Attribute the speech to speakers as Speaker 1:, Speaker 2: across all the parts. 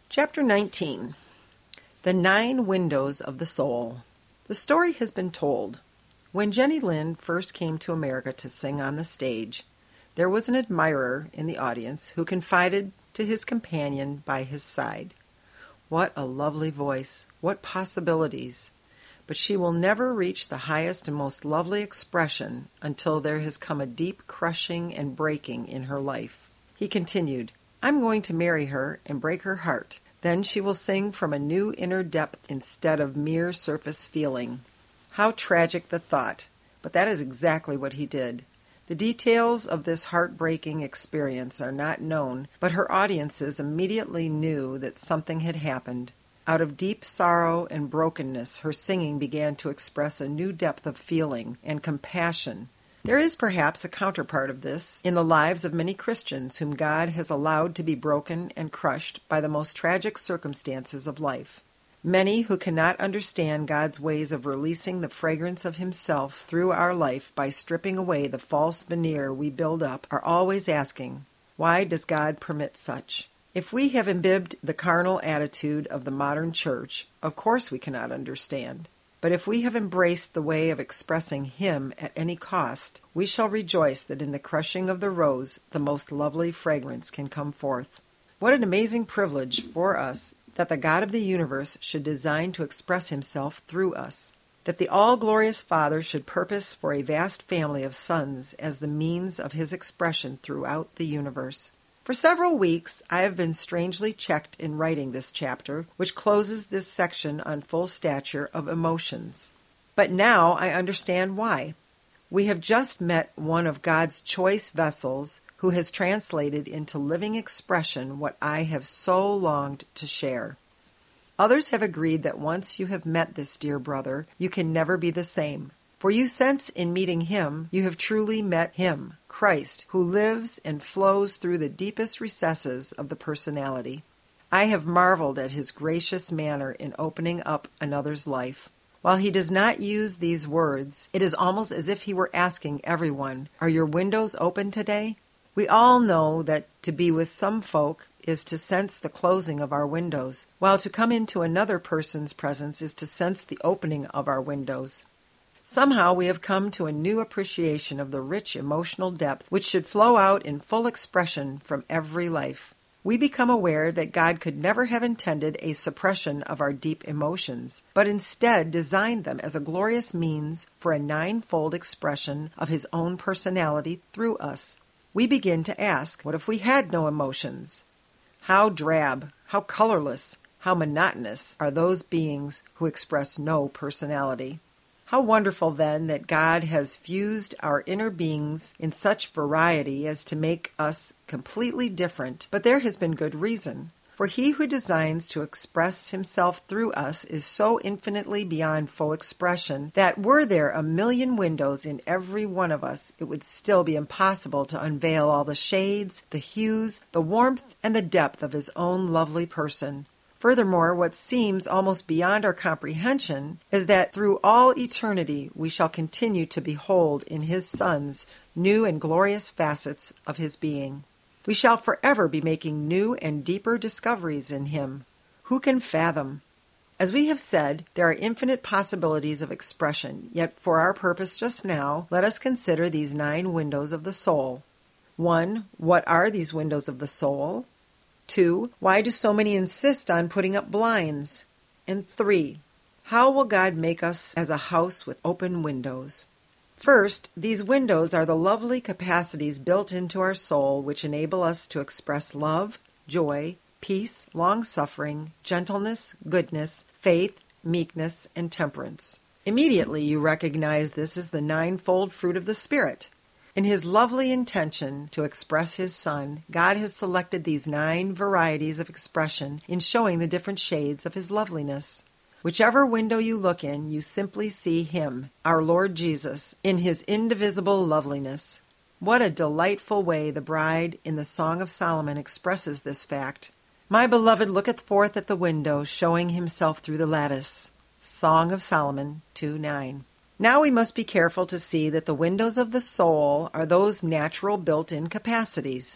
Speaker 1: Chapter 19. The 9 Windows of the Soul. The story has been told. When Jenny Lind first came to America to sing on the stage, there was an admirer in the audience who confided to his companion by his side, "What a lovely voice! What possibilities! But she will never reach the highest and most lovely expression until there has come a deep crushing and breaking in her life." He continued, "I'm going to marry her and break her heart. Then she will sing from a new inner depth instead of mere surface feeling." How tragic the thought, but that is exactly what he did. The details of this heartbreaking experience are not known, but her audiences immediately knew that something had happened. Out of deep sorrow and brokenness, her singing began to express a new depth of feeling and compassion. There is perhaps a counterpart of this in the lives of many Christians whom God has allowed to be broken and crushed by the most tragic circumstances of life. Many who cannot understand God's ways of releasing the fragrance of Himself through our life by stripping away the false veneer we build up are always asking, why does God permit such? If we have imbibed the carnal attitude of the modern church, of course we cannot understand. But if we have embraced the way of expressing Him at any cost, we shall rejoice that in the crushing of the rose the most lovely fragrance can come forth. What an amazing privilege for us that the God of the universe should design to express Himself through us, that the all-glorious Father should purpose for a vast family of sons as the means of His expression throughout the universe. For several weeks, I have been strangely checked in writing this chapter, which closes this section on full stature of emotions. But now I understand why. We have just met one of God's choice vessels who has translated into living expression what I have so longed to share. Others have agreed that once you have met this dear brother, you can never be the same. For you sense in meeting him, you have truly met Him, Christ, who lives and flows through the deepest recesses of the personality. I have marveled at His gracious manner in opening up another's life. While He does not use these words, it is almost as if He were asking everyone, "Are your windows open today?" We all know that to be with some folk is to sense the closing of our windows, while to come into another person's presence is to sense the opening of our windows. Somehow we have come to a new appreciation of the rich emotional depth which should flow out in full expression from every life. We become aware that God could never have intended a suppression of our deep emotions, but instead designed them as a glorious means for a 9-fold expression of His own personality through us. We begin to ask, what if we had no emotions? How drab, how colorless, how monotonous are those beings who express no personality. How wonderful, then, that God has fused our inner beings in such variety as to make us completely different, but there has been good reason. For He who designs to express Himself through us is so infinitely beyond full expression that were there 1,000,000 windows in every one of us, it would still be impossible to unveil all the shades, the hues, the warmth, and the depth of His own lovely person. Furthermore, what seems almost beyond our comprehension is that through all eternity we shall continue to behold in His Son's new and glorious facets of His being. We shall forever be making new and deeper discoveries in Him. Who can fathom? As we have said, there are infinite possibilities of expression, yet for our purpose just now, let us consider these 9 windows of the soul. 1. What are these windows of the soul? 2. Why do so many insist on putting up blinds? And 3. How will God make us as a house with open windows? First, these windows are the lovely capacities built into our soul which enable us to express love, joy, peace, long-suffering, gentleness, goodness, faith, meekness, and temperance. Immediately you recognize this as the 9-fold fruit of the Spirit. In His lovely intention to express His Son, God has selected these 9 varieties of expression in showing the different shades of His loveliness. Whichever window you look in, you simply see Him, our Lord Jesus, in His indivisible loveliness. What a delightful way the bride in the Song of Solomon expresses this fact. "My beloved looketh forth at the window, showing himself through the lattice." Song of Solomon 2:9. Now we must be careful to see that the windows of the soul are those natural built-in capacities.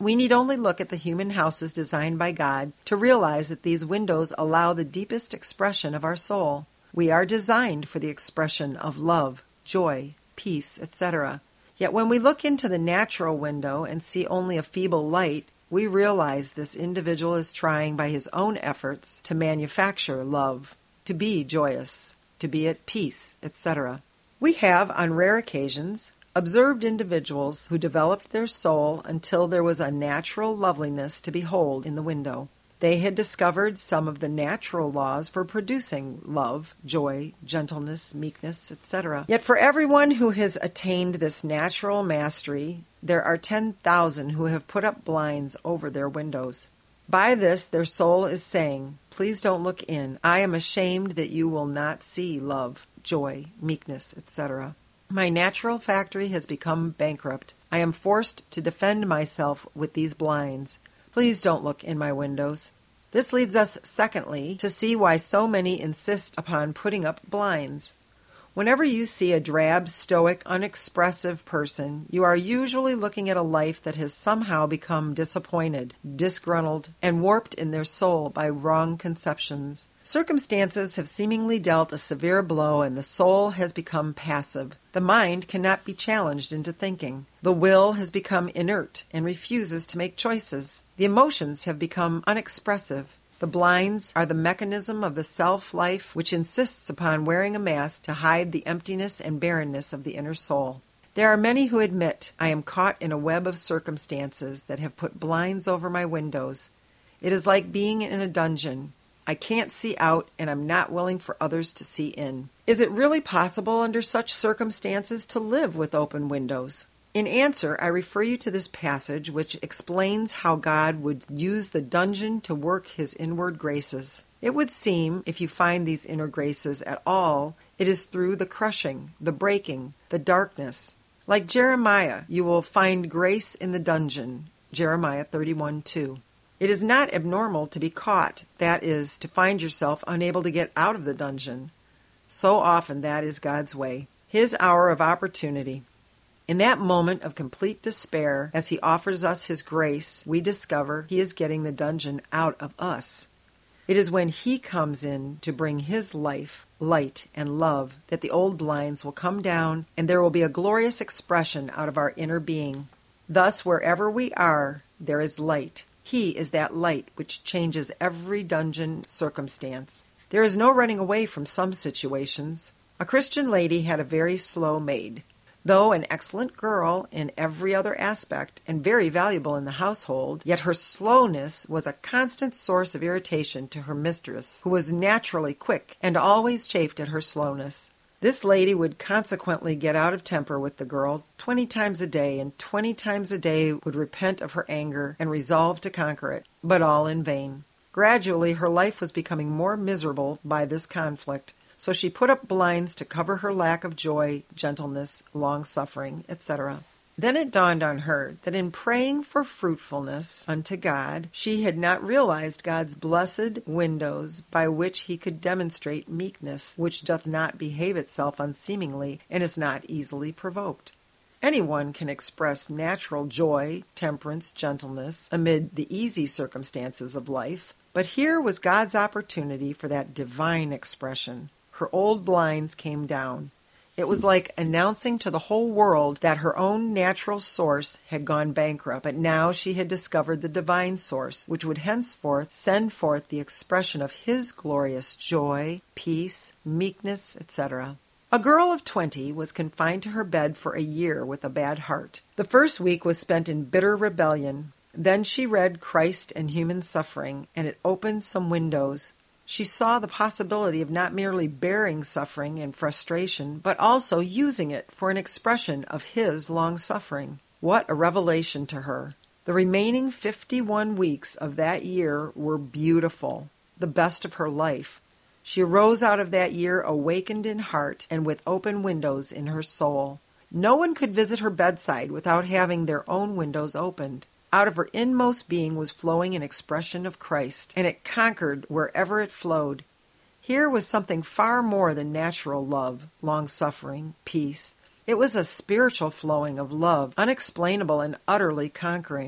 Speaker 1: We need only look at the human houses designed by God to realize that these windows allow the deepest expression of our soul. We are designed for the expression of love, joy, peace, etc. Yet when we look into the natural window and see only a feeble light, we realize this individual is trying by his own efforts to manufacture love, to be joyous, to be at peace, etc. We have, on rare occasions, observed individuals who developed their soul until there was a natural loveliness to behold in the window. They had discovered some of the natural laws for producing love, joy, gentleness, meekness, etc. Yet for everyone who has attained this natural mastery, there are 10,000 who have put up blinds over their windows. By this their soul is saying, "Please don't look in. I am ashamed that you will not see love, joy, meekness, etc. My natural factory has become bankrupt. I am forced to defend myself with these blinds. Please don't look in my windows." This leads us, secondly, to see why so many insist upon putting up blinds. Whenever you see a drab, stoic, unexpressive person, you are usually looking at a life that has somehow become disappointed, disgruntled, and warped in their soul by wrong conceptions. Circumstances have seemingly dealt a severe blow, and the soul has become passive. The mind cannot be challenged into thinking. The will has become inert and refuses to make choices. The emotions have become unexpressive. The blinds are the mechanism of the self-life which insists upon wearing a mask to hide the emptiness and barrenness of the inner soul. There are many who admit, "I am caught in a web of circumstances that have put blinds over my windows. It is like being in a dungeon. I can't see out, and I'm not willing for others to see in." Is it really possible under such circumstances to live with open windows? In answer, I refer you to this passage which explains how God would use the dungeon to work his inward graces. It would seem, if you find these inner graces at all, it is through the crushing, the breaking, the darkness. Like Jeremiah, you will find grace in the dungeon, Jeremiah 31:2. It is not abnormal to be caught, that is, to find yourself unable to get out of the dungeon. So often that is God's way, his hour of opportunity. In that moment of complete despair, as he offers us his grace, we discover he is getting the dungeon out of us. It is when he comes in to bring his life, light, and love that the old blinds will come down and there will be a glorious expression out of our inner being. Thus, wherever we are, there is light. He is that light which changes every dungeon circumstance. There is no running away from some situations. A Christian lady had a very slow maid. Though an excellent girl in every other aspect and very valuable in the household, yet her slowness was a constant source of irritation to her mistress, who was naturally quick and always chafed at her slowness. This lady would consequently get out of temper with the girl 20 times a day, and 20 times a day would repent of her anger and resolve to conquer it, but all in vain. Gradually her life was becoming more miserable by this conflict. So she put up blinds to cover her lack of joy, gentleness, long-suffering, etc. Then it dawned on her that in praying for fruitfulness unto God, she had not realized God's blessed windows by which he could demonstrate meekness, which doth not behave itself unseemingly and is not easily provoked. Anyone can express natural joy, temperance, gentleness amid the easy circumstances of life, but here was God's opportunity for that divine expression. Her old blinds came down. It was like announcing to the whole world that her own natural source had gone bankrupt, but now she had discovered the divine source, which would henceforth send forth the expression of his glorious joy, peace, meekness, etc. A girl of 20 was confined to her bed for a year with a bad heart. The first week was spent in bitter rebellion. Then she read Christ and Human Suffering, and it opened some windows. She saw the possibility of not merely bearing suffering and frustration, but also using it for an expression of his long-suffering. What a revelation to her! The remaining 51 weeks of that year were beautiful, the best of her life. She arose out of that year awakened in heart and with open windows in her soul. No one could visit her bedside without having their own windows opened. Out of her inmost being was flowing an expression of Christ, and it conquered wherever it flowed. Here was something far more than natural love, long-suffering, peace. It was a spiritual flowing of love, unexplainable and utterly conquering.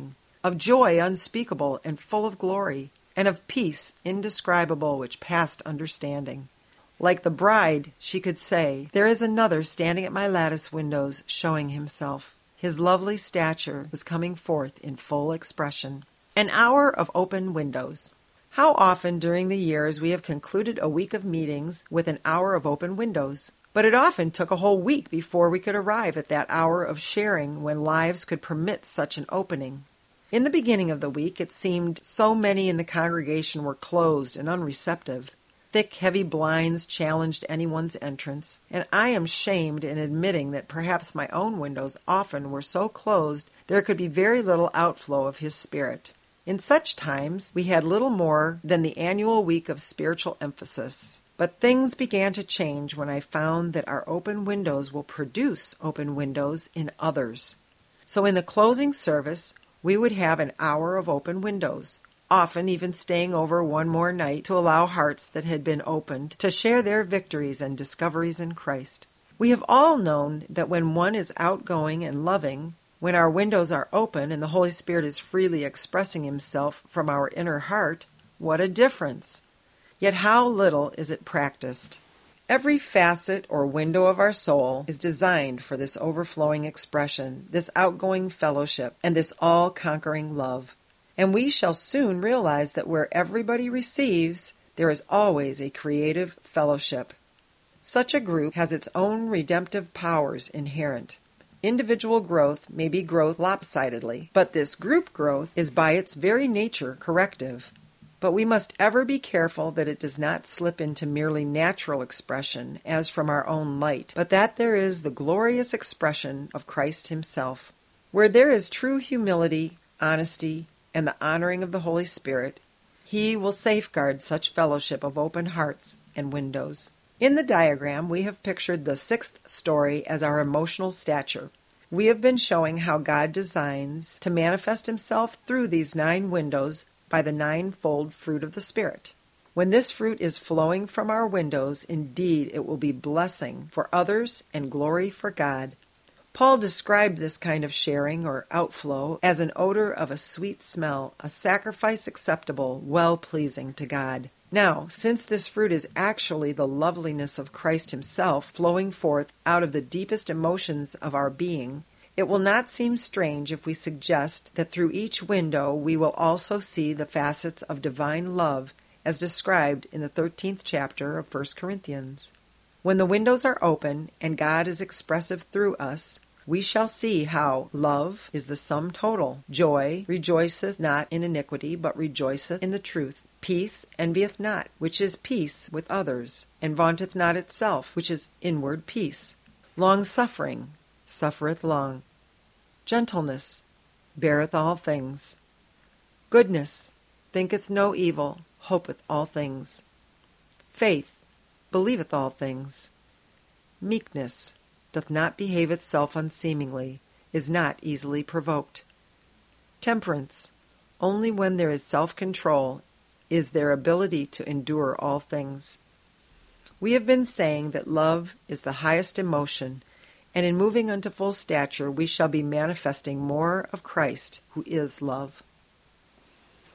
Speaker 1: of joy unspeakable and full of glory, and of peace indescribable which passed understanding. Like the bride, she could say, "There is another standing at my lattice windows, showing himself." His lovely stature was coming forth in full expression. An hour of open windows. How often during the years we have concluded a week of meetings with an hour of open windows. But it often took a whole week before we could arrive at that hour of sharing when lives could permit such an opening. In the beginning of the week it seemed so many in the congregation were closed and unreceptive. Thick, heavy blinds challenged anyone's entrance, and I am shamed in admitting that perhaps my own windows often were so closed there could be very little outflow of His Spirit. In such times we had little more than the annual week of spiritual emphasis. But things began to change when I found that our open windows will produce open windows in others. So in the closing service, we would have an hour of open windows, often even staying over one more night to allow hearts that had been opened to share their victories and discoveries in Christ. We have all known that when one is outgoing and loving, when our windows are open and the Holy Spirit is freely expressing Himself from our inner heart, what a difference! Yet how little is it practiced. Every facet or window of our soul is designed for this overflowing expression, this outgoing fellowship, and this all-conquering love. And we shall soon realize that where everybody receives, there is always a creative fellowship. Such a group has its own redemptive powers inherent. Individual growth may be growth lopsidedly, but this group growth is by its very nature corrective. But we must ever be careful that it does not slip into merely natural expression as from our own light, but that there is the glorious expression of Christ Himself. Where there is true humility, honesty, and the honoring of the Holy Spirit, He will safeguard such fellowship of open hearts and windows. In the diagram, we have pictured the sixth story as our emotional stature. We have been showing how God designs to manifest Himself through these 9 windows by the 9-fold fruit of the Spirit. When this fruit is flowing from our windows, indeed it will be blessing for others and glory for God. Paul described this kind of sharing or outflow as an odor of a sweet smell, a sacrifice acceptable, well-pleasing to God. Now, since this fruit is actually the loveliness of Christ Himself flowing forth out of the deepest emotions of our being, it will not seem strange if we suggest that through each window we will also see the facets of divine love as described in the 13th chapter of 1 Corinthians. When the windows are open and God is expressive through us, we shall see how love is the sum total. Joy rejoiceth not in iniquity, but rejoiceth in the truth. Peace envieth not, which is peace with others, and vaunteth not itself, which is inward peace. Long-suffering suffereth long. Gentleness beareth all things. Goodness thinketh no evil, hopeth all things. Faith believeth all things. Meekness doth not behave itself unseemingly, is not easily provoked. Temperance, only when there is self-control, is their ability to endure all things. We have been saying that love is the highest emotion, and in moving unto full stature we shall be manifesting more of Christ, who is love.